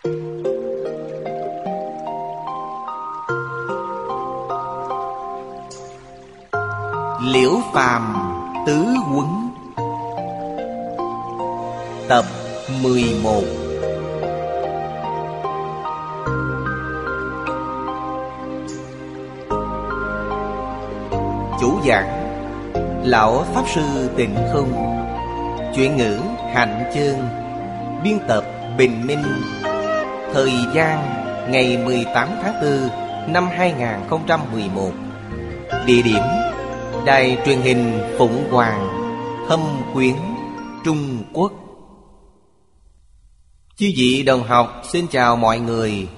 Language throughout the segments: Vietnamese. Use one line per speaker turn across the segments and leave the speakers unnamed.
Liễu Phàm Tứ Huấn Tập 11. Chủ giảng Lão Pháp Sư Tịnh Không. Chuyển ngữ Hạnh Chương. Biên tập Bình Minh. Thời gian ngày 18 tháng 4 năm 2011. Địa điểm Đài truyền hình Phụng Hoàng, Thâm Quyến, Trung Quốc. Chư vị đồng học, xin chào mọi người.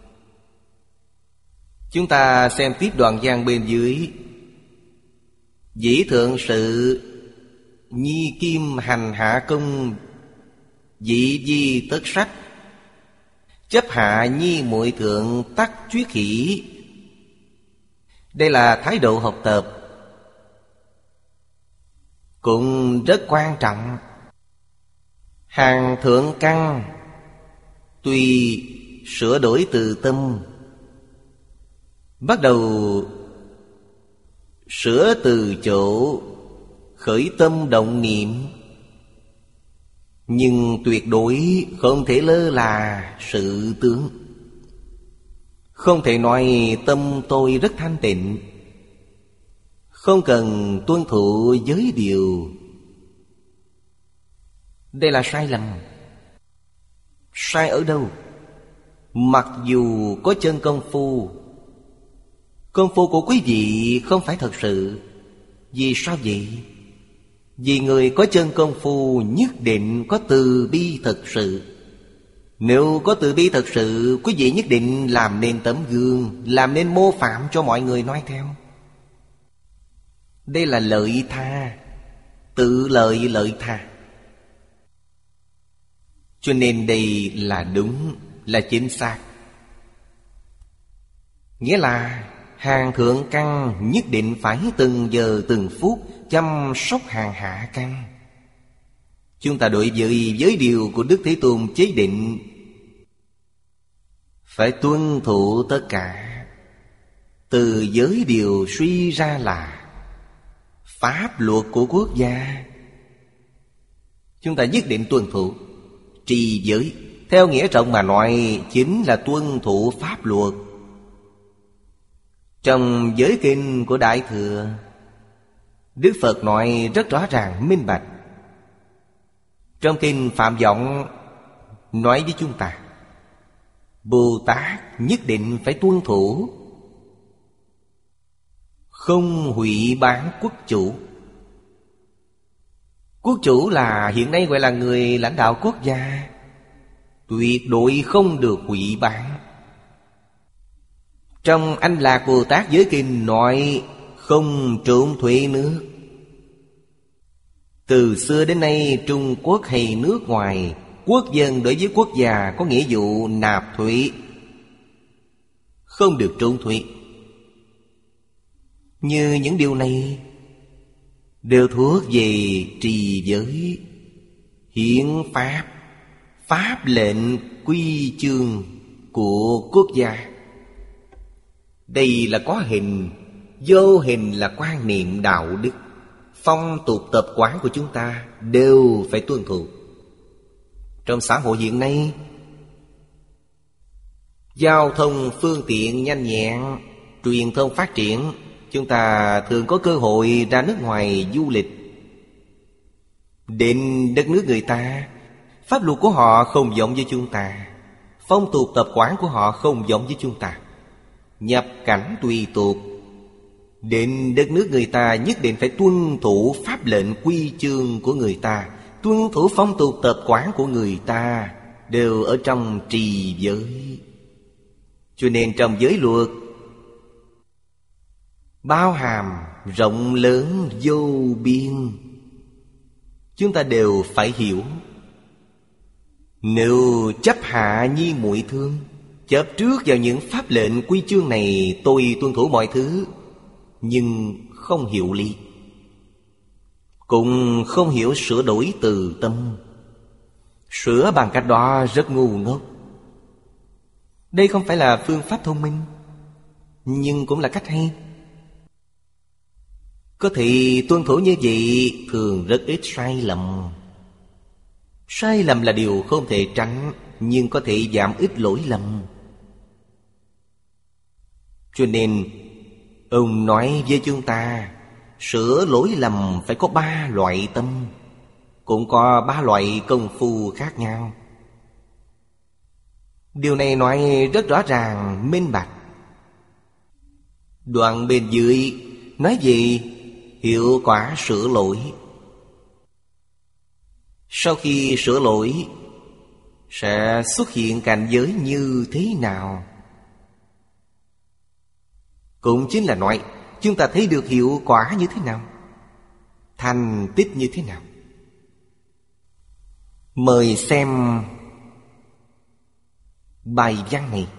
Chúng ta xem tiếp đoạn văn bên dưới. Dĩ thượng sự nhi kim hành hạ công, dị di tất sách. Chấp hạ nhi muội thượng tắc chuyết hỷ. Đây là thái độ học tập cũng rất quan trọng. Hàng thượng căn tuy sửa đổi từ tâm, bắt đầu sửa từ chỗ khởi tâm động niệm, nhưng tuyệt đối không thể lơ là sự tướng. Không thể nói tâm tôi rất thanh tịnh, không cần tuân thủ giới điều. Đây là sai lầm. Sai ở đâu? Mặc dù có chân công phu, công phu của quý vị không phải thật sự. Vì sao vậy? Vì người có chân công phu nhất định có từ bi thật sự. Nếu có từ bi thật sự, quý vị nhất định làm nên tấm gương, làm nên mô phạm cho mọi người nói theo. Đây là lợi tha, tự lợi lợi tha. Cho nên đây là đúng, là chính xác. Nghĩa là hàng thượng căn nhất định phải từng giờ từng phút chăm sóc hàng hạ căn. Chúng ta đối với giới điều của Đức Thế Tôn chế định, phải tuân thủ tất cả. Từ giới điều suy ra là pháp luật của quốc gia. Chúng ta nhất định tuân thủ. Trì giới, theo nghĩa rộng mà nói, chính là tuân thủ pháp luật. Trong giới kinh của Đại Thừa, Đức Phật nói rất rõ ràng minh bạch. Trong kinh Phạm Vọng nói với chúng ta, Bồ Tát nhất định phải tuân thủ, không hủy bán quốc chủ. Quốc chủ là hiện nay gọi là người lãnh đạo quốc gia, tuyệt đối không được hủy bán. Trong Anh Lạc Bồ Tát giới kinh nói không trộn thuế nước. Từ xưa đến nay, Trung Quốc hay nước ngoài, quốc dân đối với quốc gia có nghĩa vụ nạp thuế, không được trốn thuế. Như những điều này đều thuộc về trì giới, hiến pháp, pháp lệnh, quy chương của quốc gia. Đây là có hình, vô hình là quan niệm đạo đức, phong tục tập quán của chúng ta đều phải tuân thủ. Trong xã hội hiện nay, giao thông phương tiện nhanh nhẹn, truyền thông phát triển, chúng ta thường có cơ hội ra nước ngoài du lịch. Đến đất nước người ta, pháp luật của họ không giống với chúng ta, phong tục tập quán của họ không giống với chúng ta. Nhập cảnh tùy tục. Đến đất nước người ta nhất định phải tuân thủ pháp lệnh quy chương của người ta, tuân thủ phong tục tập quán của người ta, đều ở trong trì giới. Cho nên trong giới luật bao hàm rộng lớn vô biên, chúng ta đều phải hiểu. Nếu chấp hạ nhi muội thương, chấp trước vào những pháp lệnh quy chương này, tôi tuân thủ mọi thứ, nhưng không hiểu lý, cũng không hiểu sửa đổi từ tâm, sửa bằng cách đó rất ngu ngốc. Đây không phải là phương pháp thông minh, nhưng cũng là cách hay. Có thể tuân thủ như vậy thường rất ít sai lầm. Sai lầm là điều không thể tránh, nhưng có thể giảm ít lỗi lầm. Cho nên ông nói với chúng ta, sửa lỗi lầm phải có 3 loại tâm, cũng có 3 loại công phu khác nhau. Điều này nói rất rõ ràng, minh bạch. Đoạn bên dưới nói gì? Hiệu quả sửa lỗi. Sau khi sửa lỗi sẽ xuất hiện cảnh giới như thế nào? Cũng chính là nói chúng ta thấy được hiệu quả như thế nào, thành tích như thế nào. Mời xem bài văn này.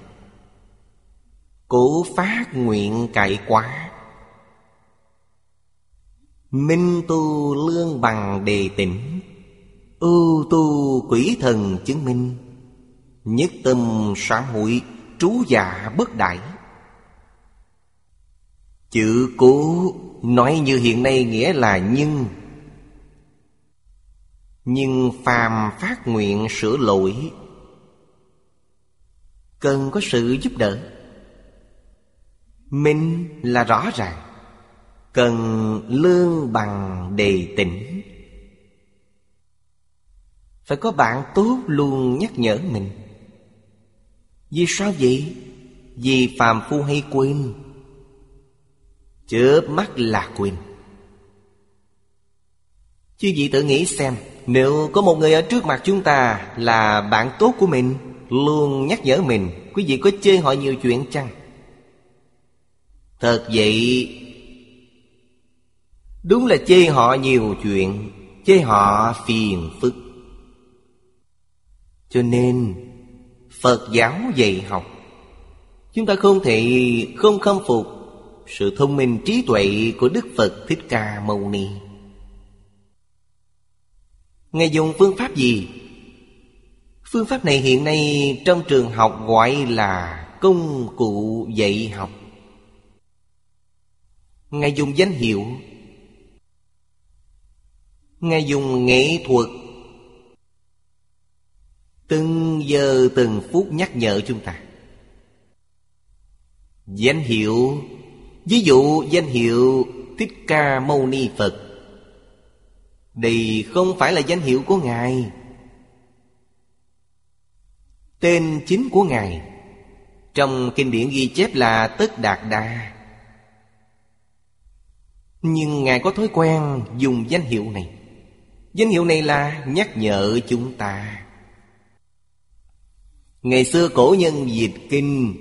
Cố phát nguyện cải quá, minh tu lương bằng đề tỉnh, ưu tu quỷ thần chứng minh, nhất tâm sám hối trú dạ bất đại. Chữ cố nói như hiện nay nghĩa là nhưng phàm phát nguyện sửa lỗi cần có sự giúp đỡ. Minh là rõ ràng, cần lương bằng đề tỉnh. Phải có bạn tốt luôn nhắc nhở mình. Vì sao vậy? Vì phàm phu hay quên, chớp mắt là quên. Chứ vị tự nghĩ xem, nếu có một người ở trước mặt chúng ta là bạn tốt của mình, luôn nhắc nhở mình, quý vị có chê họ nhiều chuyện chăng? Thật vậy, đúng là chê họ nhiều chuyện, chê họ phiền phức. Cho nên Phật giáo dạy học, chúng ta không thể không khâm phục sự thông minh trí tuệ của Đức Phật Thích Ca Mâu Ni. Ngài dùng phương pháp gì? Phương pháp này hiện nay trong trường học gọi là công cụ dạy học. Ngài dùng danh hiệu, Ngài dùng nghệ thuật, từng giờ từng phút nhắc nhở chúng ta. Danh hiệu, ví dụ danh hiệu Thích Ca Mâu Ni Phật, đây không phải là danh hiệu của Ngài. Tên chính của Ngài trong kinh điển ghi chép là Tất Đạt Đa, nhưng Ngài có thói quen dùng danh hiệu này. Danh hiệu này là nhắc nhở chúng ta. Ngày xưa cổ nhân dịch kinh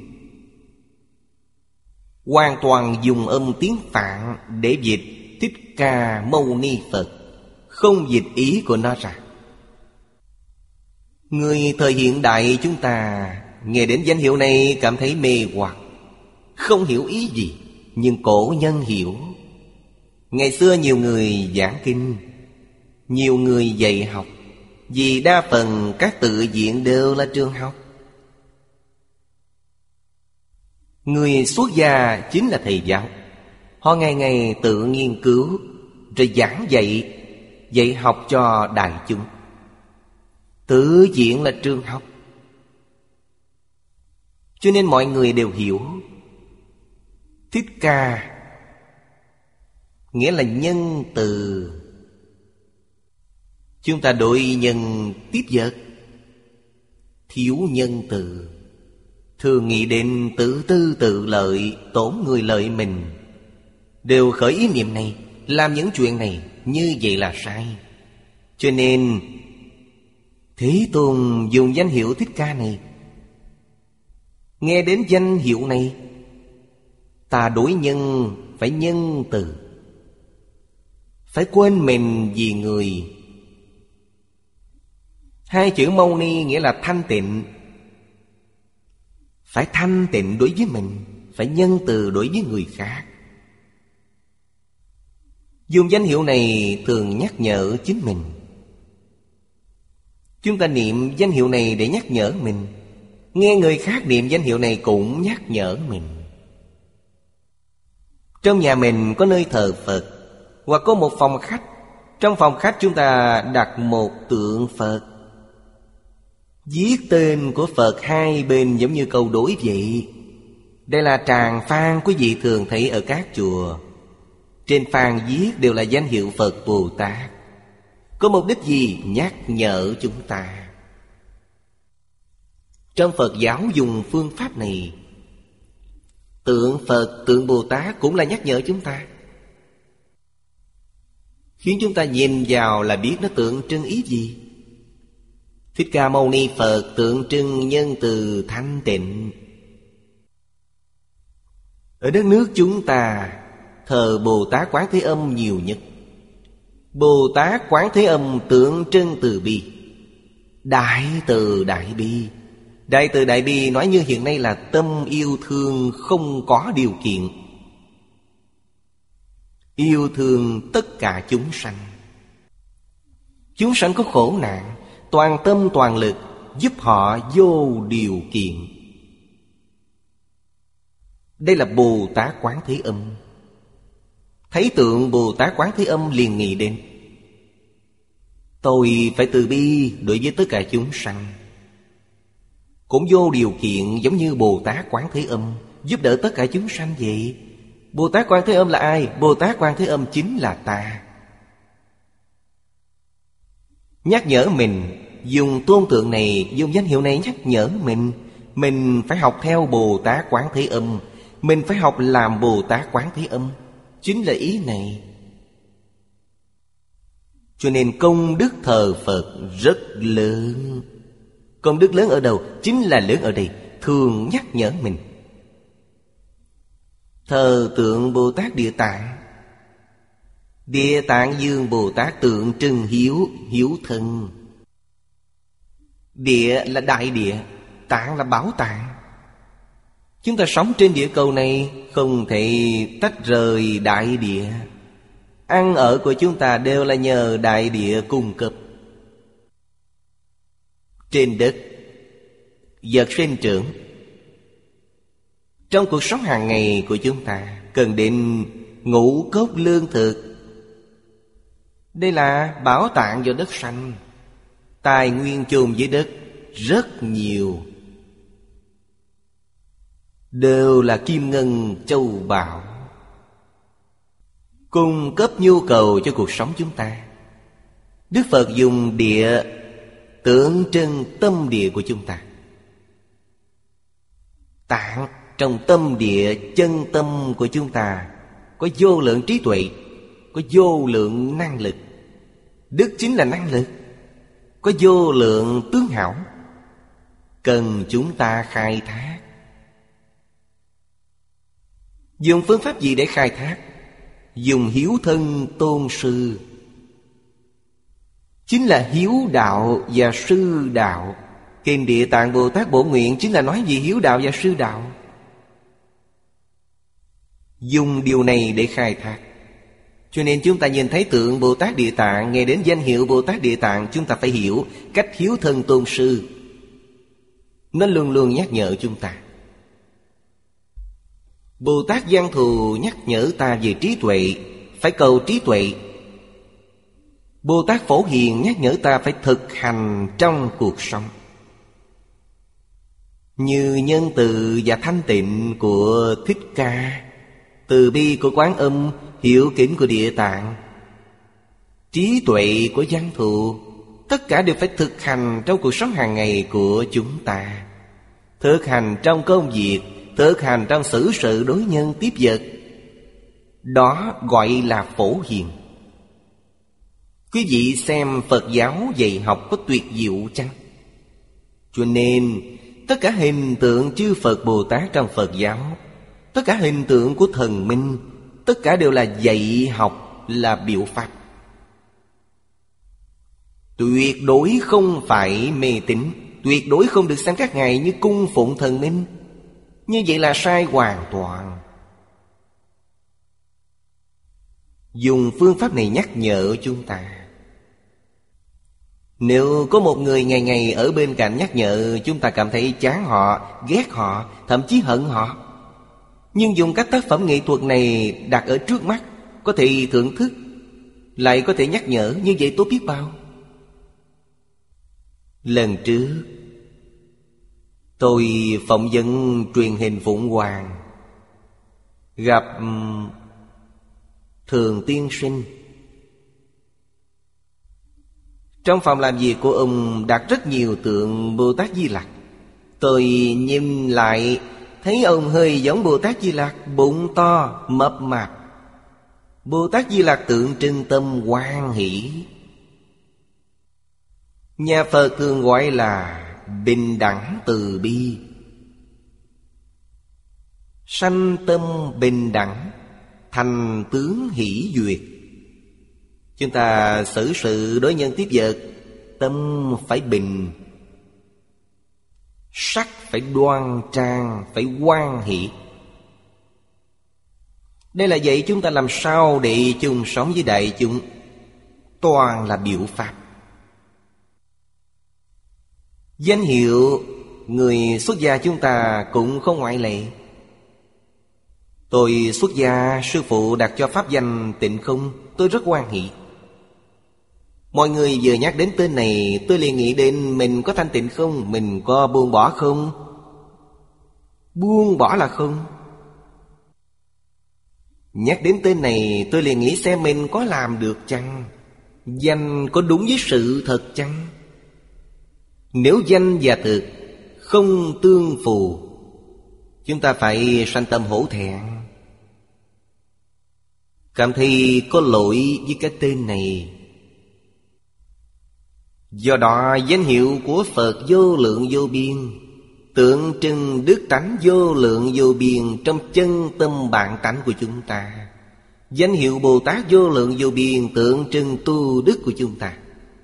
hoàn toàn dùng âm tiếng Phạn để dịch Thích Ca Mâu Ni Phật, không dịch ý của nó ra. Người thời hiện đại chúng ta nghe đến danh hiệu này cảm thấy mê hoặc, không hiểu ý gì. Nhưng cổ nhân hiểu. Ngày xưa nhiều người giảng kinh, nhiều người dạy học, vì đa phần các tự viện đều là trường học. Người xuất gia chính là thầy giáo. Họ ngày ngày tự nghiên cứu, rồi giảng dạy, dạy học cho đại chúng. Tự viện là trường học. Cho nên mọi người đều hiểu. Thích Ca nghĩa là nhân từ. Chúng ta đối nhân tiếp vật, thiếu nhân từ, thường nghĩ đến tự tư tự lợi, tổn người lợi mình, đều khởi ý niệm này, làm những chuyện này. Như vậy là sai. Cho nên Thế Tôn dùng danh hiệu Thích Ca này. Nghe đến danh hiệu này, ta đối nhân phải nhân từ, phải quên mình vì người. Hai chữ Mâu Ni nghĩa là thanh tịnh. Phải thanh tịnh đối với mình, phải nhân từ đối với người khác. Dùng danh hiệu này thường nhắc nhở chính mình. Chúng ta niệm danh hiệu này để nhắc nhở mình. Nghe người khác niệm danh hiệu này cũng nhắc nhở mình. Trong nhà mình có nơi thờ Phật, hoặc có một phòng khách. Trong phòng khách chúng ta đặt một tượng Phật, viết tên của Phật hai bên giống như câu đối vậy. Đây là tràng phan quý vị thường thấy ở các chùa. Trên phan viết đều là danh hiệu Phật Bồ Tát. Có mục đích gì? Nhắc nhở chúng ta. Trong Phật giáo dùng phương pháp này. Tượng Phật, tượng Bồ Tát cũng là nhắc nhở chúng ta, khiến chúng ta nhìn vào là biết nó tượng trưng ý gì. Thích Ca Mâu Ni Phật tượng trưng nhân từ thanh tịnh. Ở đất nước chúng ta thờ Bồ Tát Quán Thế Âm nhiều nhất. Bồ Tát Quán Thế Âm tượng trưng từ bi, đại từ đại bi. Đại từ đại bi nói như hiện nay là tâm yêu thương không có điều kiện, yêu thương tất cả chúng sanh. Chúng sanh có khổ nạn, toàn tâm toàn lực giúp họ vô điều kiện. Đây là Bồ Tát Quán Thế Âm. Thấy tượng Bồ Tát Quán Thế Âm liền nghĩ đến tôi phải từ bi đối với tất cả chúng sanh, cũng vô điều kiện giống như Bồ Tát Quán Thế Âm giúp đỡ tất cả chúng sanh vậy. Bồ Tát Quán Thế Âm là ai? Bồ Tát Quán Thế Âm chính là ta. Nhắc nhở mình, dùng tôn tượng này, dùng danh hiệu này nhắc nhở mình. Mình phải học theo Bồ Tát Quán Thế Âm, mình phải học làm Bồ Tát Quán Thế Âm. Chính là ý này. Cho nên công đức thờ Phật rất lớn. Công đức lớn ở đâu? Chính là lớn ở đây, thường nhắc nhở mình. Thờ tượng Bồ Tát Địa Tạng. Địa Tạng Dương Bồ Tát tượng trưng hiếu, hiếu thân. Địa là đại địa, tạng là bảo tàng. Chúng ta sống trên địa cầu này không thể tách rời đại địa. Ăn ở của chúng ta đều là nhờ đại địa cung cấp. Trên đất, vật sinh trưởng. Trong cuộc sống hàng ngày của chúng ta cần đến ngũ cốc lương thực. Đây là bảo tàng do đất sanh. Tài nguyên chôn dưới đất rất nhiều, đều là kim ngân châu báu, cung cấp nhu cầu cho cuộc sống chúng ta. Đức Phật dùng địa tượng trưng tâm địa của chúng ta. Tạng trong tâm địa chân tâm của chúng ta có vô lượng trí tuệ, có vô lượng năng lực. Đức chính là năng lực. Có vô lượng tướng hảo, cần chúng ta khai thác. Dùng phương pháp gì để khai thác? Dùng hiếu thân tôn sư. Chính là hiếu đạo và sư đạo. Kinh Địa Tạng Bồ Tát Bổ Nguyện chính là nói về hiếu đạo và sư đạo. Dùng điều này để khai thác. Cho nên chúng ta nhìn thấy tượng Bồ Tát Địa Tạng, nghe đến danh hiệu Bồ Tát Địa Tạng, chúng ta phải hiểu cách hiếu thân tôn sư. Nó luôn luôn nhắc nhở chúng ta. Bồ Tát Văn Thù nhắc nhở ta về trí tuệ, phải cầu trí tuệ. Bồ Tát Phổ Hiền nhắc nhở ta phải thực hành trong cuộc sống. Như nhân từ và thanh tịnh của Thích Ca, từ bi của Quán Âm, hiểu kính của Địa Tạng, trí tuệ của Văn Thù, tất cả đều phải thực hành trong cuộc sống hàng ngày của chúng ta. Thực hành trong công việc, thực hành trong xử sự đối nhân tiếp vật. Đó gọi là phổ hiền. Quý vị xem Phật giáo dạy học có tuyệt diệu chăng? Cho nên tất cả hình tượng chư Phật Bồ Tát trong Phật giáo, tất cả hình tượng của thần minh, tất cả đều là dạy học, là biểu pháp. Tuyệt đối không phải mê tín, tuyệt đối không được xem các ngài như cung phụng thần minh. Như vậy là sai hoàn toàn. Dùng phương pháp này nhắc nhở chúng ta. Nếu có một người ngày ngày ở bên cạnh nhắc nhở, chúng ta cảm thấy chán họ, ghét họ, thậm chí hận họ. Nhưng dùng các tác phẩm nghệ thuật này đặt ở trước mắt, có thể thưởng thức, lại có thể nhắc nhở, như vậy tốt biết bao. Lần trước tôi phỏng vấn truyền hình Phụng Hoàng, gặp Thường Tiên Sinh. Trong phòng làm việc của ông đặt rất nhiều tượng Bồ Tát Di Lặc. Tôi nhìn lại thấy ông hơi giống Bồ Tát Di Lặc, bụng to, mập mạp. Bồ Tát Di Lặc tượng trưng tâm hoan hỷ. Nhà Phật thường gọi là bình đẳng từ bi. Sanh tâm bình đẳng, thành tướng hỷ duyệt. Chúng ta xử sự đối nhân tiếp vật, tâm phải bình, sắc phải đoan trang, phải hoan hỷ. Đây là dạy chúng ta làm sao để chung sống với đại chúng. Toàn là biểu pháp. Danh hiệu người xuất gia chúng ta cũng không ngoại lệ. Tôi xuất gia, sư phụ đặt cho pháp danh Tịnh Không, tôi rất hoan hỷ. Mọi người vừa nhắc đến tên này, tôi liền nghĩ đến mình có thanh tịnh không? Mình có buông bỏ không? Buông bỏ là không. Nhắc đến tên này, tôi liền nghĩ xem mình có làm được chăng? Danh có đúng với sự thật chăng? Nếu danh và thực không tương phù, chúng ta phải sanh tâm hổ thẹn, cảm thấy có lỗi với cái tên này. Do đó danh hiệu của Phật vô lượng vô biên, tượng trưng đức tánh vô lượng vô biên trong chân tâm bản tánh của chúng ta. Danh hiệu Bồ Tát vô lượng vô biên tượng trưng tu đức của chúng ta.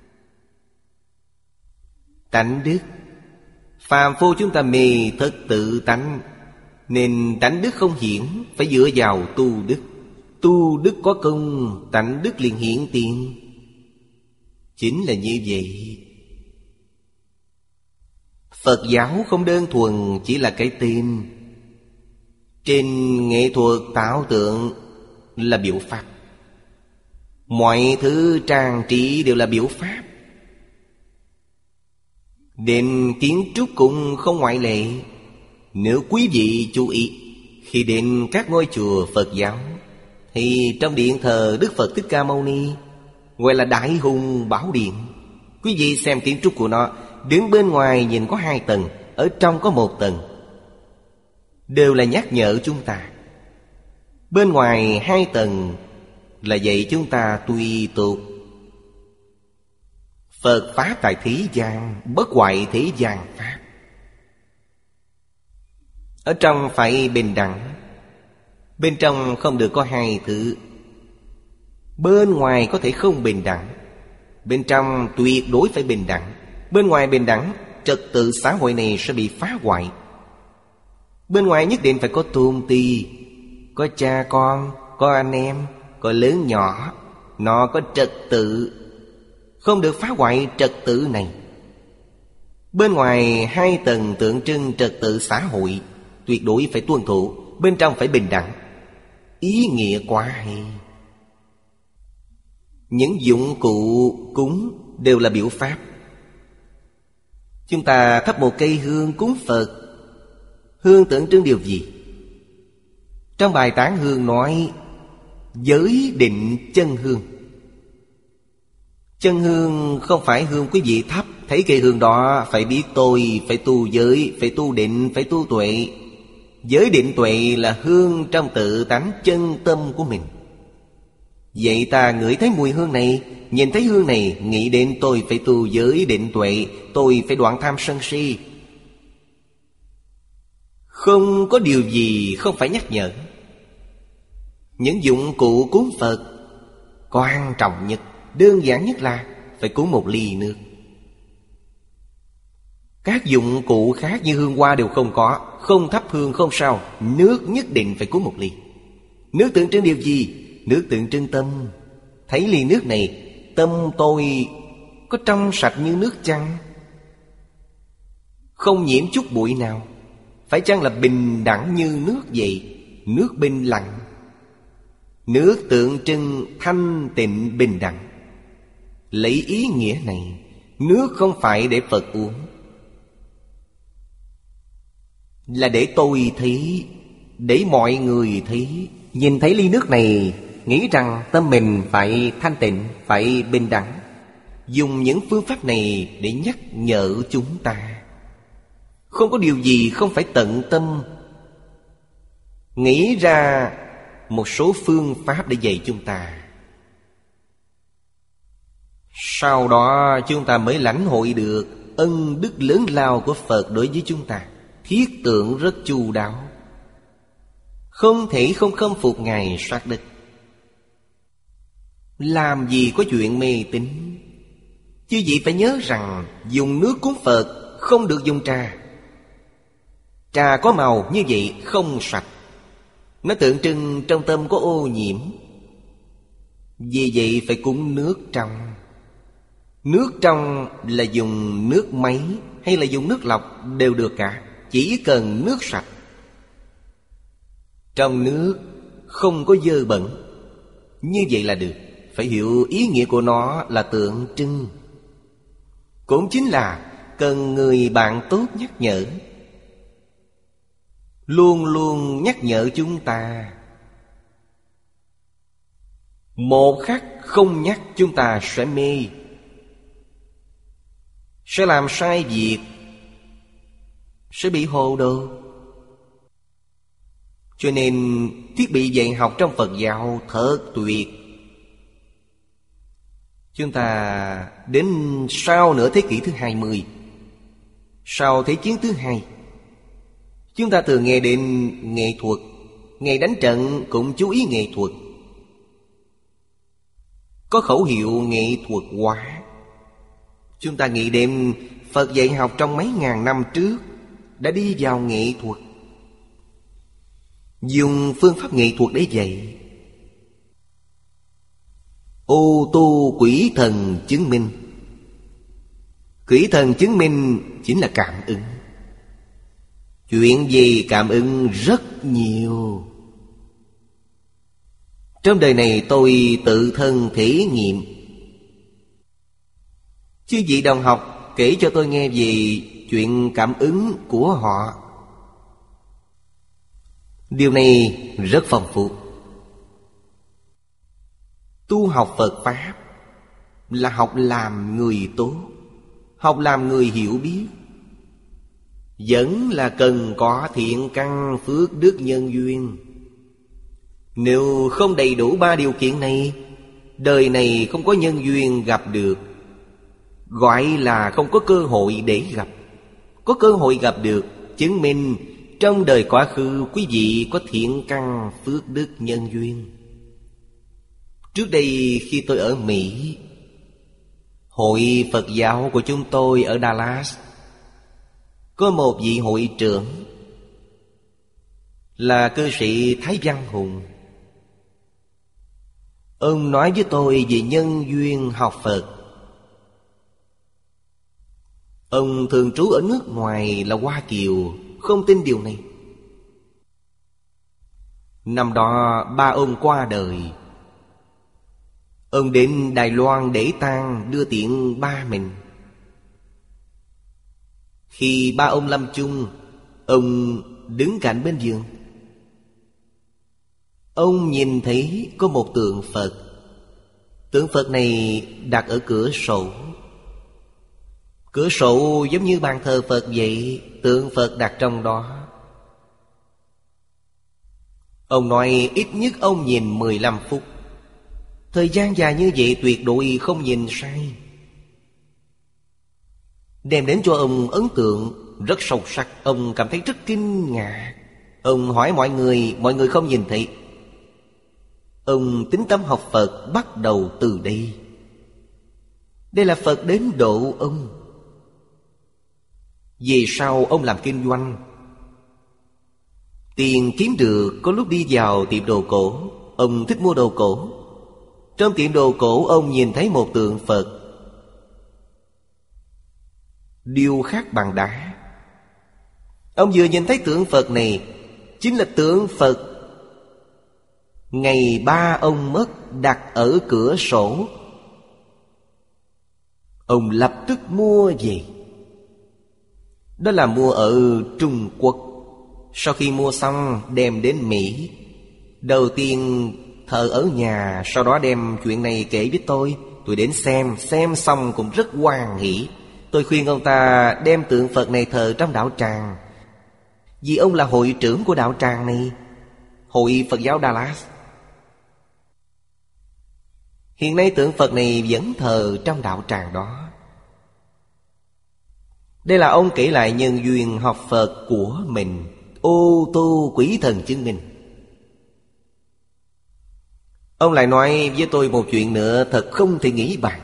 Tánh đức, phàm phu chúng ta mê thất tự tánh, nên tánh đức không hiển, phải dựa vào tu đức. Tu đức có công, tánh đức liền hiển tiền. Chính là như vậy. Phật giáo không đơn thuần chỉ là cái tên. Trên nghệ thuật tạo tượng là biểu pháp. Mọi thứ trang trí đều là biểu pháp. Đến kiến trúc cũng không ngoại lệ. Nếu quý vị chú ý, khi đến các ngôi chùa Phật giáo, thì trong điện thờ Đức Phật Thích Ca Mâu Ni gọi là Đại Hùng Bảo Điện. Quý vị xem kiến trúc của nó, đứng bên ngoài nhìn có 2 tầng, ở trong có 1 tầng, đều là nhắc nhở chúng ta. Bên ngoài 2 tầng là dạy chúng ta tùy tục. Phật Pháp tại thế gian, bất hoại thế gian Pháp. Ở trong phải bình đẳng. Bên trong không được có 2 thứ. Bên ngoài có thể không bình đẳng, bên trong tuyệt đối phải bình đẳng. Bên ngoài bình đẳng, trật tự xã hội này sẽ bị phá hoại. Bên ngoài nhất định phải có tôn ti, có cha con, có anh em, có lớn nhỏ. Nó có trật tự, không được phá hoại trật tự này. Bên ngoài 2 tầng tượng trưng trật tự xã hội, tuyệt đối phải tuân thủ. Bên trong phải bình đẳng. Ý nghĩa quá hay. Những dụng cụ cúng đều là biểu pháp. Chúng ta thắp một cây hương cúng Phật, hương tượng trưng điều gì? Trong bài tán hương nói giới định chân hương. Chân hương không phải hương quý vị thắp, thấy cây hương đó phải biết tôi phải tu giới, phải tu định, phải tu tuệ. Giới định tuệ là hương trong tự tánh chân tâm của mình. Vậy ta ngửi thấy mùi hương này, nhìn thấy hương này, nghĩ đến tôi phải tu giới định tuệ, tôi phải đoạn tham sân si. Không có điều gì không phải nhắc nhở. Những dụng cụ cúng Phật, quan trọng nhất, đơn giản nhất là phải cúng 1 ly nước. Các dụng cụ khác như hương hoa đều không có. Không thắp hương không sao, nước nhất định phải cúng 1 ly. Nước tượng trưng điều gì? Nước tượng trưng tâm. Thấy ly nước này, tâm tôi Có trong sạch như nước chăng? Không nhiễm chút bụi nào. Phải chăng là bình đẳng như nước vậy? Nước bình lặng. Nước tượng trưng thanh tịnh bình đẳng. Lấy ý nghĩa này, nước không phải để Phật uống, là để tôi thấy, để mọi người thấy. Nhìn thấy ly nước này, nghĩ rằng tâm mình phải thanh tịnh, phải bình đẳng. Dùng những phương pháp này để nhắc nhở chúng ta. Không có điều gì không phải tận tâm. Nghĩ ra một số phương pháp để dạy chúng ta. Sau đó chúng ta mới lãnh hội được ân đức lớn lao của Phật đối với chúng ta. Thiết tưởng rất chu đáo, không thể không khâm phục Ngài sát đất. Làm gì có chuyện mê tín. Chứ gì phải nhớ rằng dùng nước cúng Phật không được dùng trà. Trà có màu như vậy không sạch. Nó tượng trưng trong tâm có ô nhiễm. Vì vậy phải cúng nước trong. Nước trong là dùng nước máy hay là dùng nước lọc đều được cả. Chỉ cần nước sạch. Trong nước không có dơ bẩn. Như vậy là được. Phải hiểu ý nghĩa của nó là tượng trưng. Cũng chính là cần người bạn tốt nhắc nhở. Luôn luôn nhắc nhở chúng ta. Một khắc không nhắc chúng ta sẽ mê, sẽ làm sai việc, sẽ bị hồ đồ. Cho nên thiết bị dạy học trong Phật giáo thật tuyệt. Chúng ta đến sau nửa thế kỷ thứ 20, sau Thế chiến thứ 2, chúng ta thường nghe đến nghệ thuật. Ngày đánh trận cũng chú ý nghệ thuật. Có khẩu hiệu nghệ thuật hóa. Chúng ta nghĩ đến Phật dạy học trong mấy ngàn năm trước đã đi vào nghệ thuật. Dùng phương pháp nghệ thuật để dạy. Ô tu quỷ thần chứng minh. Quỷ thần chứng minh chính là cảm ứng. Chuyện gì cảm ứng rất nhiều. Trong đời này tôi tự thân thể nghiệm. Chứ vị đồng học kể cho tôi nghe về chuyện cảm ứng của họ. Điều này rất phong phú. Tu học Phật Pháp là học làm người tốt, học làm người hiểu biết. Vẫn là cần có thiện căn phước đức nhân duyên. Nếu không đầy đủ 3 điều kiện này, đời này không có nhân duyên gặp được. Gọi là không có cơ hội để gặp. Có cơ hội gặp được, chứng minh trong đời quá khứ quý vị có thiện căn phước đức nhân duyên. Trước đây khi tôi ở Mỹ, hội Phật giáo của chúng tôi ở Dallas có một vị hội trưởng là cư sĩ Thái Văn Hùng. Ông nói với tôi về nhân duyên học Phật. Ông thường trú ở nước ngoài là Hoa Kiều, không tin điều này. Năm đó ba ông qua đời. Ông đến Đài Loan để tang đưa tiễn ba mình. Khi ba ông lâm chung, ông đứng cạnh bên giường. Ông nhìn thấy có một tượng Phật. Tượng Phật này đặt ở cửa sổ. Cửa sổ giống như bàn thờ Phật vậy, tượng Phật đặt trong đó. Ông nói ít nhất ông nhìn 15 phút. Thời gian dài như vậy tuyệt đối không nhìn sai. Đem đến cho ông ấn tượng rất sâu sắc. Ông cảm thấy rất kinh ngạc. Ông hỏi mọi người không nhìn thấy. Ông tín tâm học Phật bắt đầu từ đây. Đây là Phật đến độ ông. Về sau ông làm kinh doanh. Tiền kiếm được có lúc đi vào tiệm đồ cổ. Ông thích mua đồ cổ. Trong tiệm đồ cổ ông nhìn thấy một tượng Phật. điêu khắc bằng đá. Ông vừa nhìn thấy tượng Phật này chính là tượng Phật ngày ba ông mất đặt ở cửa sổ. Ông lập tức mua về. Đó là mua ở Trung Quốc. Sau khi mua xong đem đến Mỹ. Đầu tiên thờ ở nhà, sau đó đem chuyện này kể với tôi. Tôi đến xem xong cũng rất hoan hỉ. Tôi khuyên ông ta đem tượng Phật này thờ trong đạo tràng, vì ông là hội trưởng của đạo tràng này, Hội Phật giáo Dallas. Hiện nay tượng Phật này vẫn thờ trong đạo tràng đó. Đây là ông kể lại nhân duyên học Phật của mình. Ô tô quỷ thần chứng minh. Ông lại nói với tôi một chuyện nữa thật không thể nghĩ bàn.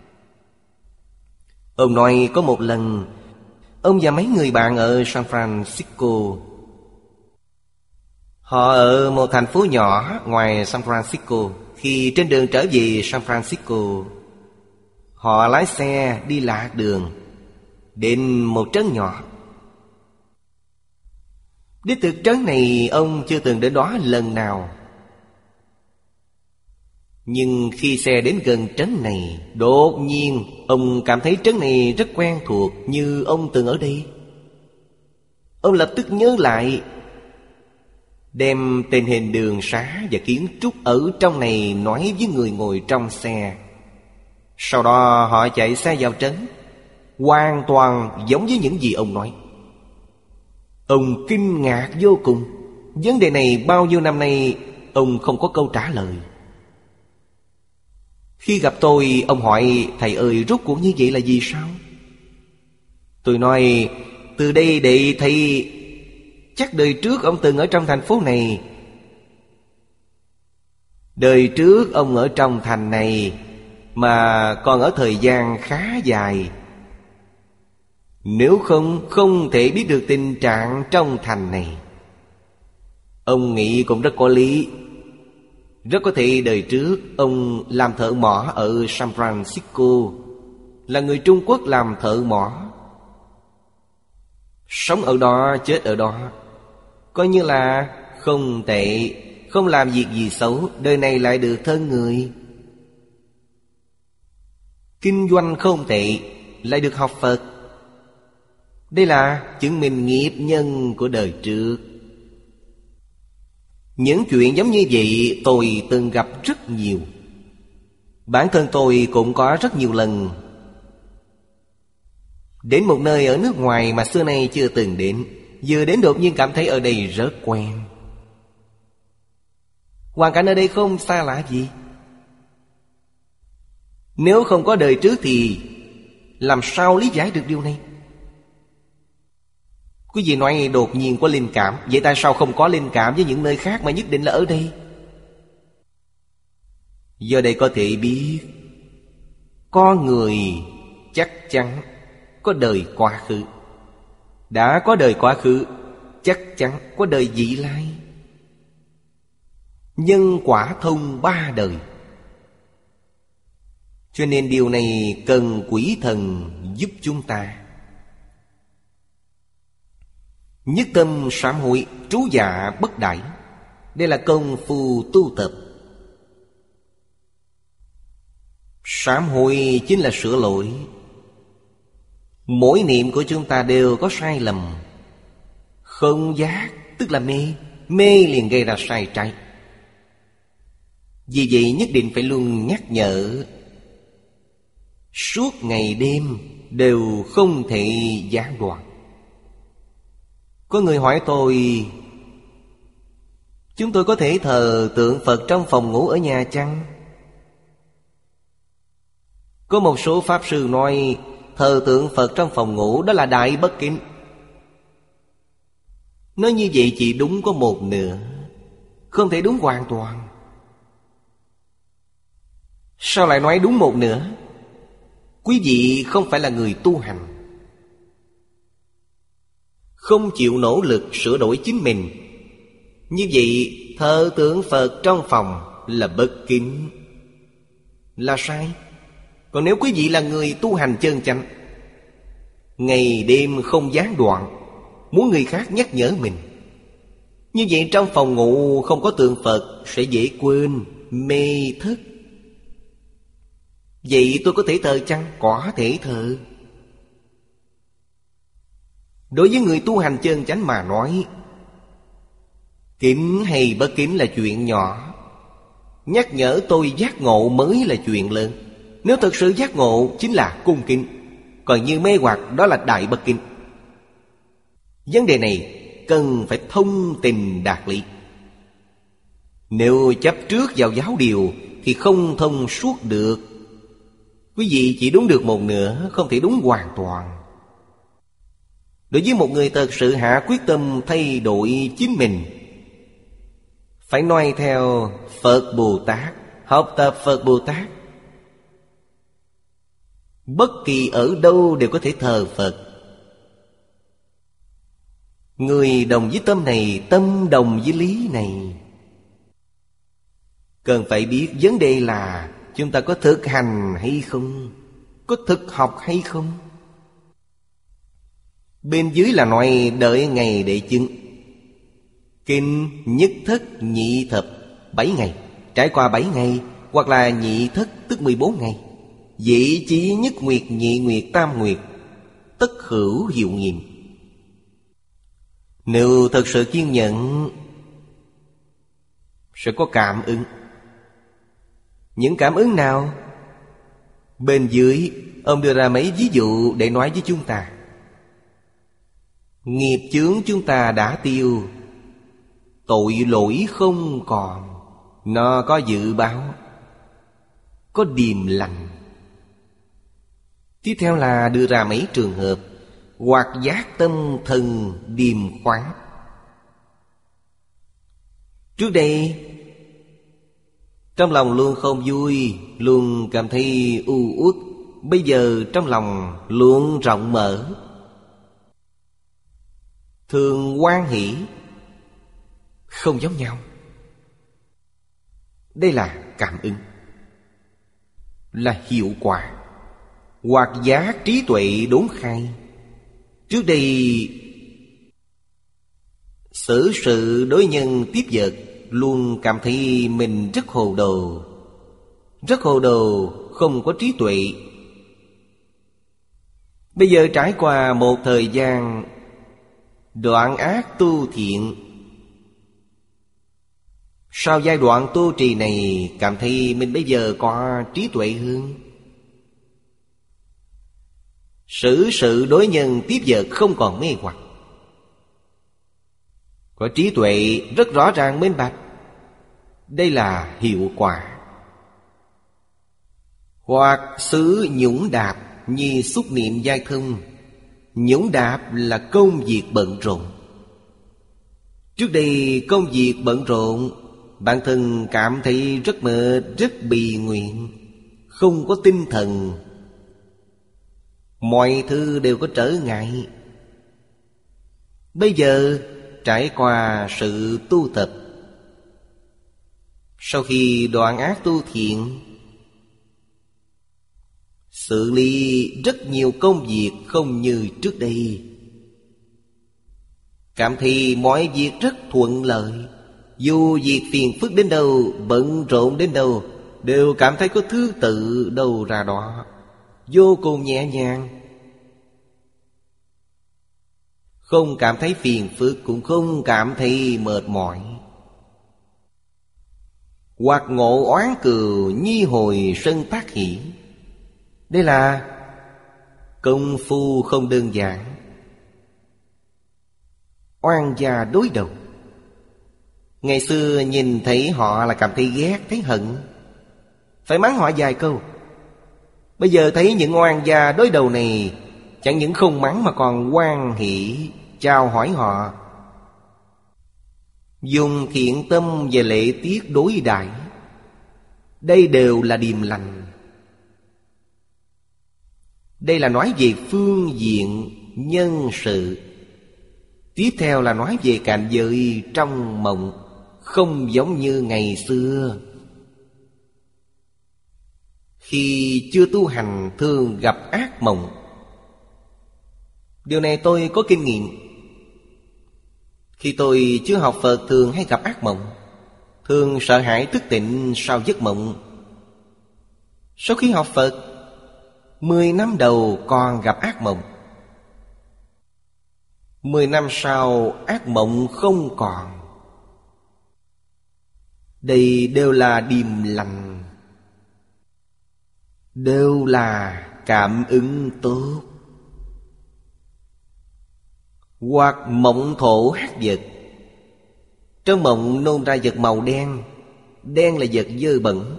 Ông nói có một lần ông và mấy người bạn ở San Francisco. Họ ở một thành phố nhỏ ngoài San Francisco. Khi trên đường trở về San Francisco, họ lái xe đi lạc đường đến một trấn nhỏ. Đích thực trấn này ông chưa từng đến đó lần nào. Nhưng khi xe đến gần trấn này, đột nhiên ông cảm thấy trấn này rất quen thuộc, như ông từng ở đây. Ông lập tức nhớ lại, đem tình hình đường xá và kiến trúc ở trong này nói với người ngồi trong xe. Sau đó họ chạy xe vào trấn, hoàn toàn giống với những gì ông nói. Ông kinh ngạc vô cùng. Vấn đề này bao nhiêu năm nay ông không có câu trả lời. Khi gặp tôi, ông hỏi: thầy ơi, rốt cuộc như vậy là vì sao? Tôi nói: từ đây để thấy chắc đời trước ông từng ở trong thành phố này. Đời trước ông ở trong thành này mà còn ở thời gian khá dài. Nếu không thể biết được tình trạng trong thành này. Ông nghĩ cũng rất có lý. Rất có thể đời trước ông làm thợ mỏ ở San Francisco, là người Trung Quốc làm thợ mỏ, sống ở đó, chết ở đó. Coi như là không tệ, không làm việc gì xấu, đời này lại được thân người. Kinh doanh không tệ, lại được học Phật. Đây là chứng minh nghiệp nhân của đời trước. Những chuyện giống như vậy tôi từng gặp rất nhiều. Bản thân tôi cũng có rất nhiều lần đến một nơi ở nước ngoài mà xưa nay chưa từng đến. Vừa đến đột nhiên cảm thấy ở đây rất quen. Hoàn cảnh ở đây không xa lạ gì. Nếu không có đời trước thì làm sao lý giải được điều này? Quý vị nói đột nhiên có linh cảm. Vậy tại sao không có linh cảm với những nơi khác mà nhất định là ở đây? Giờ đây có thể biết con người chắc chắn có đời quá khứ. Đã có đời quá khứ, chắc chắn có đời vị lai. Nhân quả thông ba đời. Cho nên điều này cần quỷ thần giúp chúng ta. Nhất tâm sám hối, trú dạ bất đãi. Đây là công phu tu tập. Sám hối chính là sửa lỗi. Mỗi niệm của chúng ta đều có sai lầm. Không giác tức là mê. Mê liền gây ra sai trái. Vì vậy nhất định phải luôn nhắc nhở. Suốt ngày đêm đều không thể gián đoạn. Có người hỏi tôi: chúng tôi có thể thờ tượng Phật trong phòng ngủ ở nhà chăng? Có một số Pháp sư nói thờ tượng Phật trong phòng ngủ đó là đại bất kính. Nói như vậy chỉ đúng có một nửa, không thể đúng hoàn toàn. Sao lại nói đúng một nửa? Quý vị không phải là người tu hành, không chịu nỗ lực sửa đổi chính mình. Như vậy thờ tượng Phật trong phòng là bất kính, là sai. Còn nếu quý vị là người tu hành chân chánh, ngày đêm không gián đoạn, muốn người khác nhắc nhở mình. Như vậy trong phòng ngủ không có tượng Phật sẽ dễ quên, mê thức. Vậy tôi có thể thờ chăng? Có thể thờ. Đối với người tu hành chân chánh mà nói, kính hay bất kính là chuyện nhỏ. Nhắc nhở tôi giác ngộ mới là chuyện lớn. Nếu thật sự giác ngộ chính là cung kính. Còn như mê hoặc đó là đại bất kính. Vấn đề này cần phải thông tình đạt lý. Nếu chấp trước vào giáo điều thì không thông suốt được. Quý vị chỉ đúng được một nửa, không thể đúng hoàn toàn. Đối với một người thật sự hạ quyết tâm thay đổi chính mình, phải noi theo Phật Bồ Tát, học tập Phật Bồ Tát. Bất kỳ ở đâu đều có thể thờ Phật. Người đồng với tâm này, tâm đồng với lý này. Cần phải biết vấn đề là chúng ta có thực hành hay không, có thực học hay không. Bên dưới là nói đợi ngày để chứng. Kinh nhất thất nhị thập 7 ngày. Trải qua 7 ngày hoặc là nhị thất tức 14 ngày. Dĩ chí nhất nguyệt nhị nguyệt tam nguyệt, tất hữu hiệu nghiệm. Nếu thật sự kiên nhẫn sẽ có cảm ứng. Những cảm ứng nào? Bên dưới ông đưa ra mấy ví dụ để nói với chúng ta. Nghiệp chướng chúng ta đã tiêu, tội lỗi không còn. Nó có dự báo, có điềm lành. Tiếp theo là đưa ra mấy trường hợp. Hoặc giác tâm thần điềm khoáng. Trước đây trong lòng luôn không vui, luôn cảm thấy u uất. Bây giờ trong lòng luôn rộng mở, thường hoan hỷ, không giống nhau. Đây là cảm ứng, là hiệu quả. Hoặc giác trí tuệ đốn khai. Trước đây xử sự đối nhân tiếp vật luôn cảm thấy mình rất hồ đồ. Rất hồ đồ, không có trí tuệ. Bây giờ trải qua một thời gian đoạn ác tu thiện, sau giai đoạn tu trì này cảm thấy mình bây giờ có trí tuệ hơn. Xử sự đối nhân tiếp vật không còn mê hoặc, có trí tuệ rất rõ ràng minh bạch. Đây là hiệu quả. Hoặc xứ nhũng đạp như xúc niệm giai thông. Nhũng đạp là công việc bận rộn. Trước đây công việc bận rộn, bản thân cảm thấy rất mệt, rất bì nguyện, không có tinh thần, mọi thứ đều có trở ngại. Bây giờ trải qua sự tu tập, sau khi đoạn ác tu thiện, xử lý rất nhiều công việc không như trước đây. Cảm thấy mọi việc rất thuận lợi. Dù việc phiền phức đến đâu, bận rộn đến đâu, đều cảm thấy có thứ tự đâu ra đó, vô cùng nhẹ nhàng. Không cảm thấy phiền phức, cũng không cảm thấy mệt mỏi. Hoặc ngộ oán cừu nhi hồi sân tác hỷ. Đây là công phu không đơn giản. Oan gia đối đầu. Ngày xưa nhìn thấy họ là cảm thấy ghét, thấy hận, phải mắng họ vài câu. Bây giờ thấy những oan gia đối đầu này, chẳng những không mắng mà còn hoan hỷ chào hỏi họ, dùng thiện tâm và lễ tiết đối đãi. Đây đều là điềm lành. Đây là nói về phương diện nhân sự. Tiếp theo là nói về cảnh giới trong mộng, không giống như ngày xưa. Khi chưa tu hành thường gặp ác mộng. Điều này tôi có kinh nghiệm. Khi tôi chưa học Phật thường hay gặp ác mộng, thường sợ hãi thức tỉnh sau giấc mộng. Sau khi học Phật, 10 năm đầu còn gặp ác mộng. 10 năm sau ác mộng không còn. Đây đều là điềm lành, đều là cảm ứng tốt. Hoặc mộng thổ hắc vật. Trong mộng nôn ra vật màu đen. Đen là vật dơ bẩn.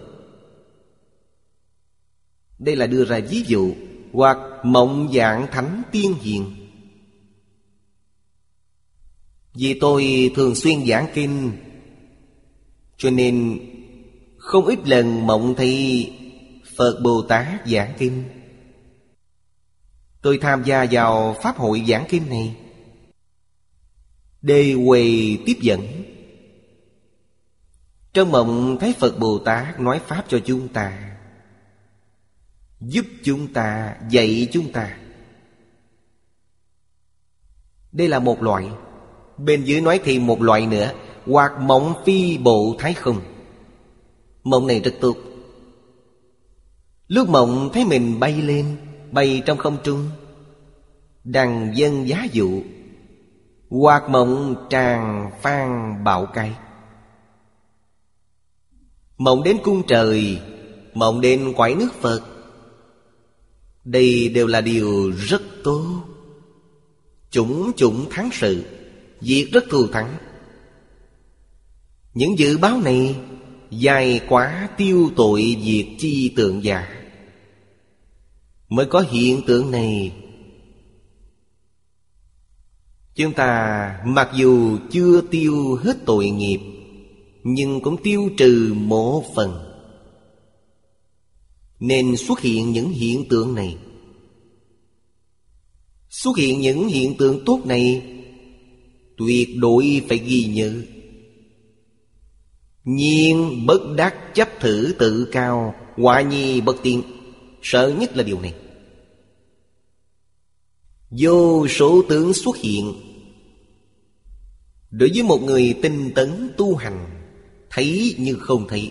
Đây là đưa ra ví dụ. Hoặc mộng dạng thánh tiên hiền. Vì tôi thường xuyên giảng kinh, cho nên không ít lần mộng thấy Phật Bồ Tát giảng kinh. Tôi tham gia vào pháp hội giảng kinh này. Đề huề tiếp dẫn. Trong mộng thấy Phật Bồ Tát nói pháp cho chúng ta, giúp chúng ta, dạy chúng ta. Đây là một loại. Bên dưới nói thêm một loại nữa. Hoặc mộng phi bộ thái không. Mộng này rất tốt. Lúc mộng thấy mình bay lên, bay trong không trung, đằng dân giá dụ. Hoặc mộng tràng phan bạo cây. Mộng đến cung trời, mộng đến cõi nước Phật. Đây đều là điều rất tốt. Chủng chủng thắng sự, việc rất thù thắng. Những dự báo này dài quá tiêu tội việc chi tượng giả. Mới có hiện tượng này. Chúng ta mặc dù chưa tiêu hết tội nghiệp, nhưng cũng tiêu trừ một phần, nên xuất hiện những hiện tượng này. Xuất hiện những hiện tượng tốt này, tuyệt đối phải ghi nhớ. Nhiên bất đắc chấp thử tự cao, họa nhi bất tiên. Sợ nhất là điều này. Vô số tướng xuất hiện. Đối với một người tinh tấn tu hành, thấy như không thấy.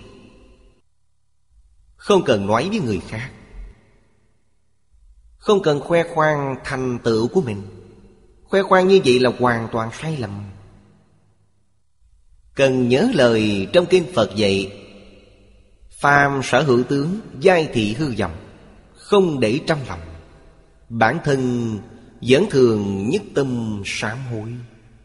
Không cần nói với người khác, không cần khoe khoang thành tựu của mình. Khoe khoang như vậy là hoàn toàn sai lầm. Cần nhớ lời trong kinh Phật dạy: phàm sở hữu tướng, giai thị hư vọng, không để trong lòng. Bản thân vẫn thường nhất tâm sám hối,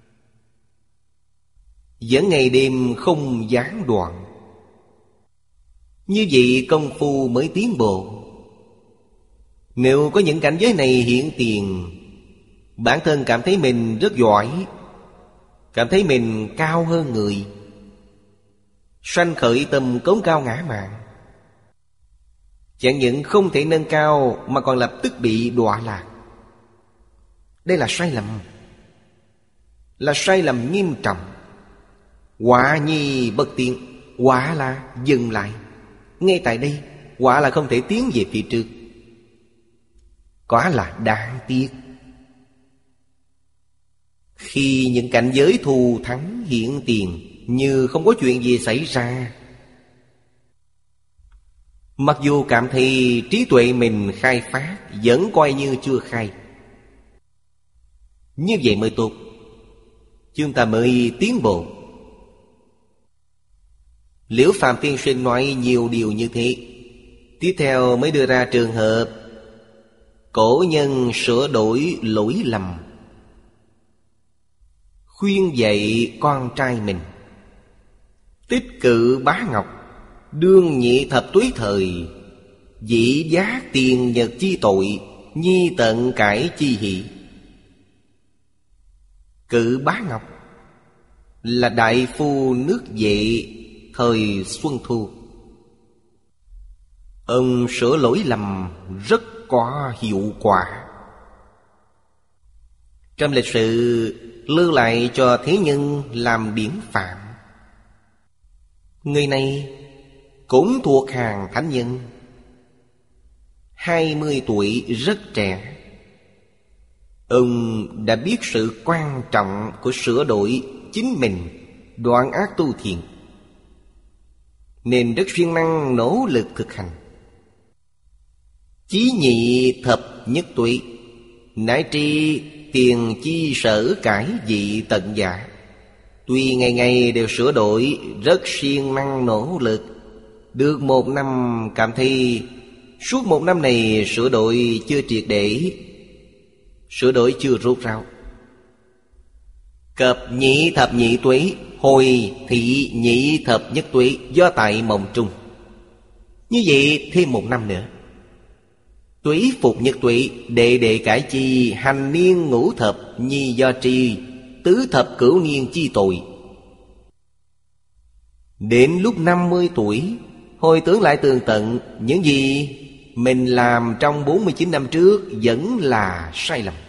vẫn ngày đêm không gián đoạn. Như vậy công phu mới tiến bộ. Nếu có những cảnh giới này hiện tiền, bản thân cảm thấy mình rất giỏi, cảm thấy mình cao hơn người, sanh khởi tâm cống cao ngã mạn. Chẳng những không thể nâng cao, mà còn lập tức bị đọa lạc. Đây là sai lầm, là sai lầm nghiêm trọng. Quả nhi bất tiến. Quả là dừng lại. Ngay tại đây, quả là không thể tiến về phía trước. Quả là đáng tiếc. Khi những cảnh giới thù thắng hiện tiền, như không có chuyện gì xảy ra. Mặc dù cảm thấy trí tuệ mình khai phát, vẫn coi như chưa khai. Như vậy mới tốt, chúng ta mới tiến bộ. Liễu Phạm Tiên Sinh nói nhiều điều như thế. Tiếp theo mới đưa ra trường hợp cổ nhân sửa đổi lỗi lầm, khuyên dạy con trai mình. Tích cự bá ngọc, đương nhị thập tuế thời, dĩ giá tiền nhật chi tội, nhi tận cải chi hỷ. Cự bá ngọc là đại phu nước Vệ thời Xuân Thu. Ông sửa lỗi lầm rất có hiệu quả. Trong lịch sử lưu lại cho thế nhân làm điển phạm. Người này cũng thuộc hàng thánh nhân. 20 tuổi rất trẻ. Ông đã biết sự quan trọng của sửa đổi chính mình, đoạn ác tu thiện, nên rất siêng năng nỗ lực thực hành. Chí nhị thập nhất tuệ, nãi tri tiền chi sở cải dị tận giả. Tuy ngày ngày đều sửa đổi, rất siêng năng nỗ lực. Được 1 năm cảm thấy suốt 1 năm này sửa đổi chưa triệt để, sửa đổi chưa rốt ráo. Cập nhị thập nhị tuế, hồi thị nhị thập nhất tuế, do tại mộng trung. Như vậy thêm 1 năm nữa. Tuế phục nhất tuế, đệ đệ cải chi, hành niên ngũ thập, nhi do tri, tứ thập cửu niên chi tội. Đến lúc 50 tuổi, hồi tưởng lại tường tận, những gì mình làm trong 49 năm trước vẫn là sai lầm.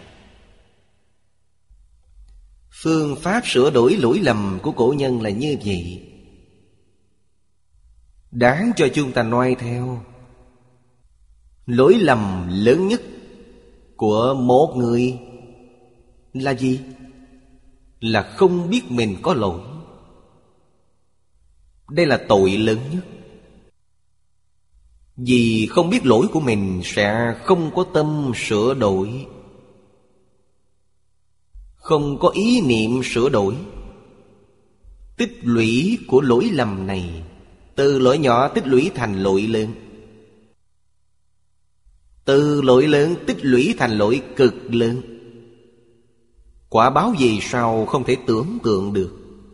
Phương pháp sửa đổi lỗi lầm của cổ nhân là như vậy, đáng cho chúng ta noi theo. Lỗi lầm lớn nhất của một người là gì? Là không biết mình có lỗi. Đây là tội lớn nhất. Vì không biết lỗi của mình sẽ không có tâm sửa đổi, không có ý niệm sửa đổi. Tích lũy của lỗi lầm này, từ lỗi nhỏ tích lũy thành lỗi lớn, từ lỗi lớn tích lũy thành lỗi cực lớn. Quả báo về sau không thể tưởng tượng được.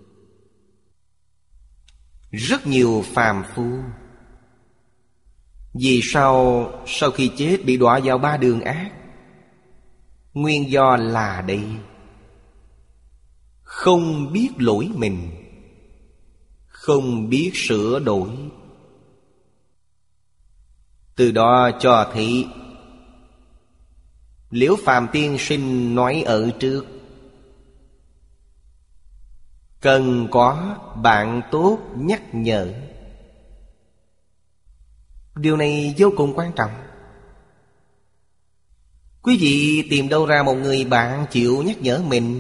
Rất nhiều phàm phu vì sao sau khi chết bị đọa vào 3 đường ác? Nguyên do là đây: không biết lỗi mình, không biết sửa đổi. Từ đó cho thấy Liễu Phàm tiên sinh nói ở trước, cần có bạn tốt nhắc nhở. Điều này vô cùng quan trọng. Quý vị tìm đâu ra một người bạn chịu nhắc nhở mình?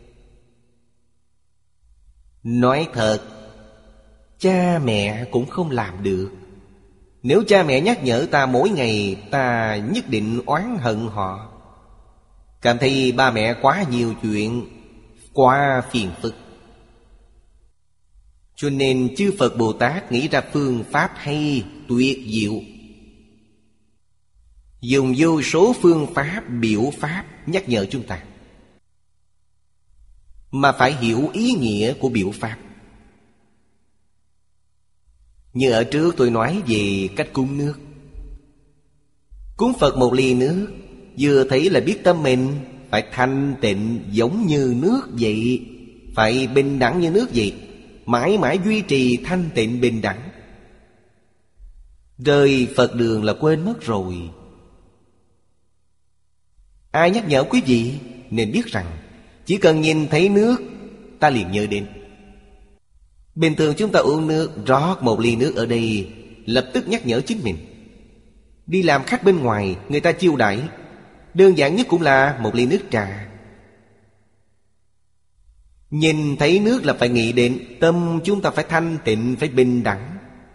Nói thật, cha mẹ cũng không làm được. Nếu cha mẹ nhắc nhở ta mỗi ngày, ta nhất định oán hận họ, cảm thấy ba mẹ quá nhiều chuyện, quá phiền phức. Cho nên chư Phật Bồ Tát nghĩ ra phương pháp hay, tuyệt diệu, dùng vô số phương pháp, biểu pháp nhắc nhở chúng ta. Mà phải hiểu ý nghĩa của biểu pháp. Như ở trước tôi nói về cách cúng nước. Cúng Phật 1 ly nước, vừa thấy là biết tâm mình phải thanh tịnh giống như nước vậy, phải bình đẳng như nước vậy, mãi mãi duy trì thanh tịnh bình đẳng. Rời Phật đường là quên mất rồi. Ai nhắc nhở quý vị nên biết rằng chỉ cần nhìn thấy nước, ta liền nhớ đến. Bình thường chúng ta uống nước, rót 1 ly nước ở đây, lập tức nhắc nhở chính mình. Đi làm khách bên ngoài, người ta chiêu đãi, đơn giản nhất cũng là 1 ly nước trà. Nhìn thấy nước là phải nghĩ đến tâm chúng ta phải thanh tịnh, phải bình đẳng.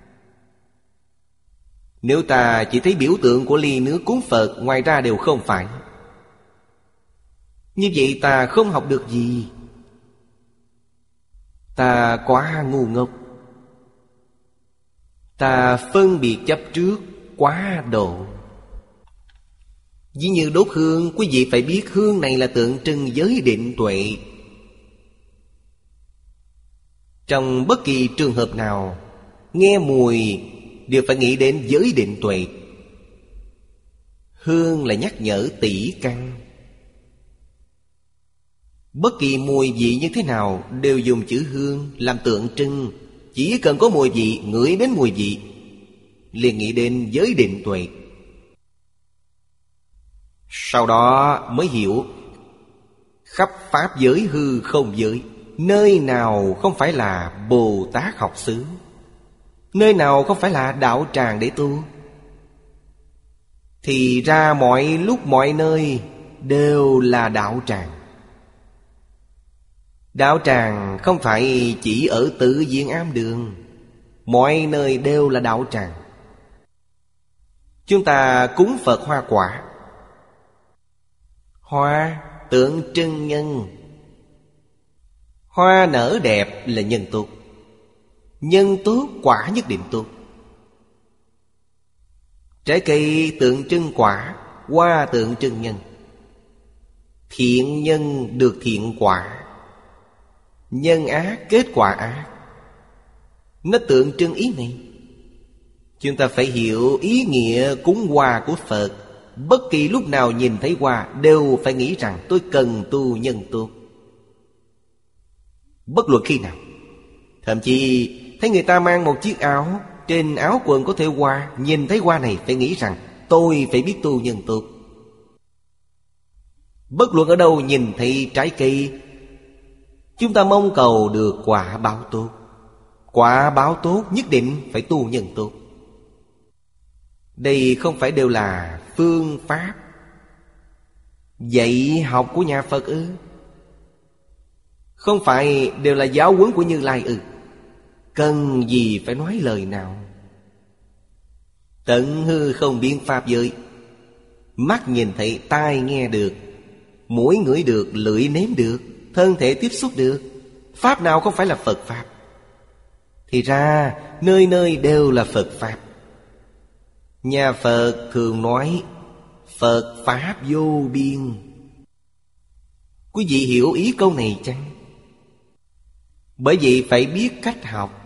Nếu ta chỉ thấy biểu tượng của ly nước cúng Phật, ngoài ra đều không phải, như vậy ta không học được gì. Ta quá ngu ngốc, ta phân biệt chấp trước quá độ. Ví như đốt hương, quý vị phải biết hương này là tượng trưng giới định tuệ. Trong bất kỳ trường hợp nào, nghe mùi đều phải nghĩ đến giới định tuệ. Hương là nhắc nhở tỷ căn. Bất kỳ mùi vị như thế nào đều dùng chữ hương làm tượng trưng. Chỉ cần có mùi vị, ngửi đến mùi vị, liền nghĩ đến giới định tuệ. Sau đó mới hiểu khắp pháp giới hư không giới, nơi nào không phải là Bồ Tát học xứ, nơi nào không phải là đạo tràng để tu, thì ra mọi lúc mọi nơi đều là đạo tràng. Đạo tràng không phải chỉ ở Tự Viện Am Đường, mọi nơi đều là đạo tràng. Chúng ta cúng Phật hoa quả. Hoa tượng trưng nhân. Hoa nở đẹp là nhân tốt. Nhân tốt quả nhất định tốt. Trái cây tượng trưng quả, hoa tượng trưng nhân. Thiện nhân được thiện quả, nhân ác kết quả ác. Nó tượng trưng ý này. Chúng ta phải hiểu ý nghĩa cúng hoa của Phật. Bất kỳ lúc nào nhìn thấy hoa đều phải nghĩ rằng tôi cần tu nhân tốt. Bất luận khi nào. Thậm chí thấy người ta mang một chiếc áo, trên áo quần có thể hoa, nhìn thấy hoa này phải nghĩ rằng tôi phải biết tu nhân tốt. Bất luận ở đâu nhìn thấy trái cây, chúng ta mong cầu được quả báo tốt. Quả báo tốt nhất định phải tu nhân tốt. Đây không phải đều là phương pháp dạy học của nhà Phật ư? Không phải đều là giáo huấn của Như Lai ư? Cần gì phải nói lời nào? Tận hư không biến pháp giới. Mắt nhìn thấy, tai nghe được, mũi ngửi được, lưỡi nếm được, thân thể tiếp xúc được. Pháp nào không phải là Phật Pháp? Thì ra nơi nơi đều là Phật Pháp. Nhà Phật thường nói Phật Pháp vô biên. Quý vị hiểu ý câu này chăng? Bởi vậy phải biết cách học.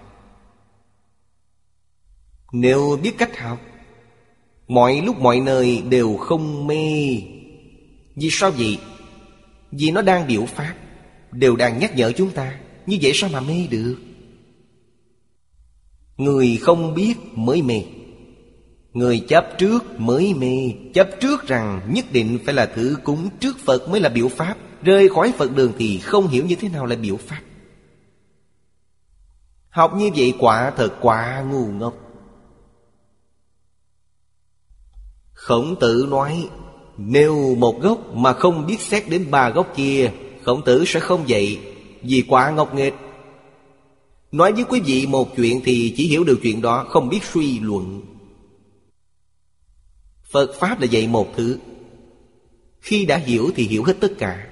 Nếu biết cách học, mọi lúc mọi nơi đều không mê. Vì sao vậy? Vì nó đang biểu pháp, đều đang nhắc nhở chúng ta. Như vậy sao mà mê được? Người không biết mới mê. Người chấp trước mới mê. Chấp trước rằng nhất định phải là thứ cúng trước Phật mới là biểu pháp. Rơi khỏi Phật đường thì không hiểu như thế nào là biểu pháp. Học như vậy quả thật quá ngu ngốc. Khổng Tử nói, nếu một gốc mà không biết xét đến 3 gốc kia, Khổng Tử sẽ không dạy, vì quá ngốc nghếch. Nói với quý vị một chuyện thì chỉ hiểu được chuyện đó, không biết suy luận. Phật Pháp là dạy một thứ, khi đã hiểu thì hiểu hết tất cả,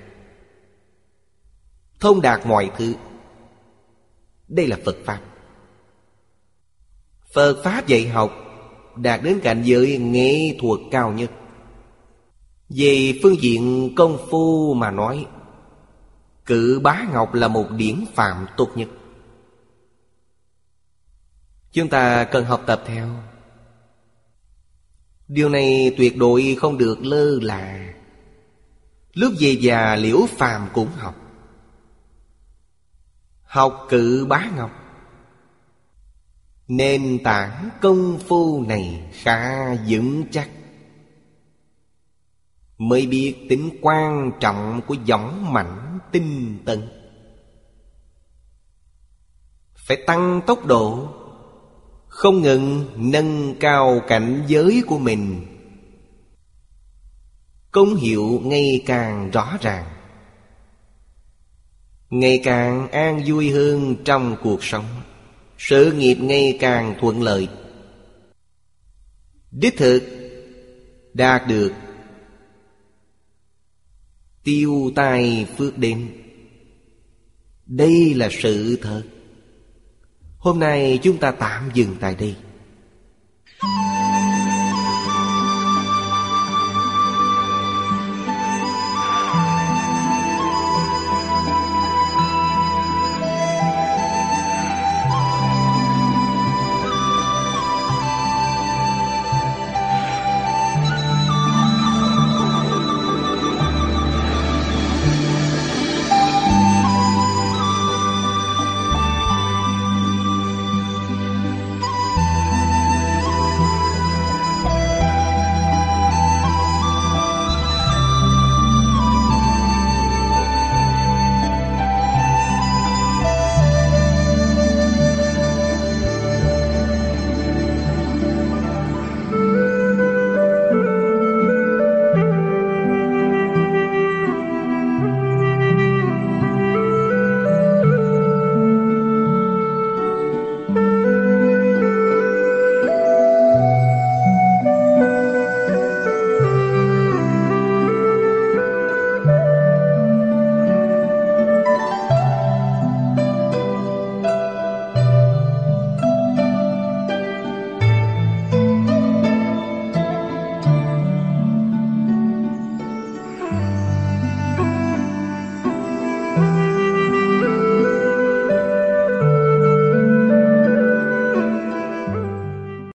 thông đạt mọi thứ. Đây là Phật Pháp. Phật Pháp dạy học đạt đến cảnh giới nghệ thuật cao nhất. Về phương diện công phu mà nói, Cự Bá Ngọc là một điển phạm tốt nhất. Chúng ta cần học tập theo. Điều này tuyệt đối không được lơ là. Lúc về già Liễu Phàm cũng học. Học Cự Bá Ngọc. Nền tảng công phu này khá vững chắc, mới biết tính quan trọng của dõng mãnh tinh tấn. Phải tăng tốc độ, không ngừng nâng cao cảnh giới của mình. Công hiệu ngày càng rõ ràng, ngày càng an vui hơn trong cuộc sống. Sự nghiệp ngày càng thuận lợi. Đích thực đạt được tiêu tai phước đến. Đây là sự thật. Hôm nay chúng ta tạm dừng tại đây.